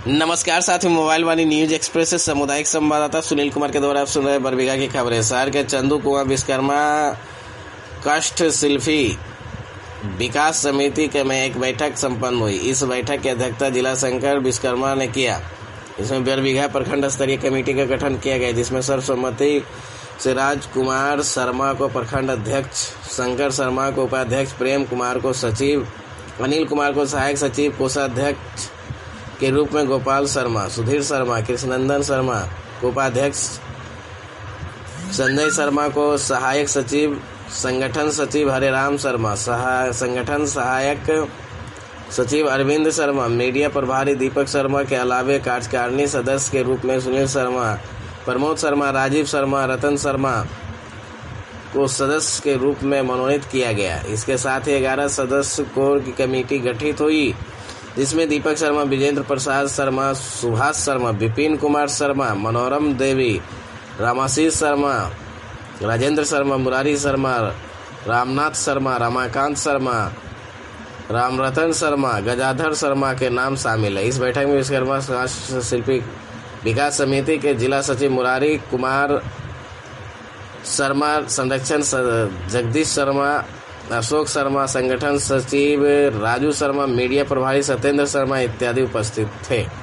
नमस्कार साथियों, मोबाइल वाली न्यूज एक्सप्रेस से सामुदायिक संवाददाता सुनील कुमार के द्वारा आप सुन रहे बरबीघा की खबरें। शहर के चंदू कुआं विश्वकर्मा कष्ट शिल्पी विकास समिति के में एक बैठक संपन्न हुई। इस बैठक की अध्यक्षता जिला शंकर विश्वकर्मा ने किया। इसमें बरबीघा प्रखंड स्तरीय कमेटी का गठन किया गया, जिसमें सर्वसम्मति से राजकुमार शर्मा को प्रखंड अध्यक्ष, शंकर शर्मा को उपाध्यक्ष, प्रेम कुमार को सचिव, अनिल कुमार को सहायक सचिव, कोषाध्यक्ष के रूप में गोपाल शर्मा, सुधीर शर्मा, कृष्णनंदन शर्मा को उपाध्यक्ष, संजय शर्मा को सहायक सचिव, संगठन सचिव हरेराम शर्मा, संगठन सहायक सचिव अरविंद शर्मा, मीडिया प्रभारी दीपक शर्मा के अलावे कार्यकारिणी सदस्य के रूप में सुनील शर्मा, प्रमोद शर्मा, राजीव शर्मा, रतन शर्मा को सदस्य के रूप में मनोनीत किया गया। इसके साथ ही 11 सदस्य कोर की कमेटी गठित हुई, जिसमें दीपक शर्मा, विजेंद्र प्रसाद शर्मा, सुभाष शर्मा, विपिन कुमार शर्मा, मनोरम देवी, रामाशीष शर्मा, राजेंद्र शर्मा, मुरारी शर्मा, रामनाथ शर्मा, रमाकांत शर्मा, रामरतन शर्मा, गजाधर शर्मा के नाम शामिल है। इस बैठक में विश्वकर्मा शिल्पी विकास समिति के जिला सचिव मुरारी कुमार शर्मा, संरक्षण जगदीश शर्मा, अशोक शर्मा, संगठन सचिव राजू शर्मा, मीडिया प्रभारी सत्येंद्र शर्मा इत्यादि उपस्थित थे।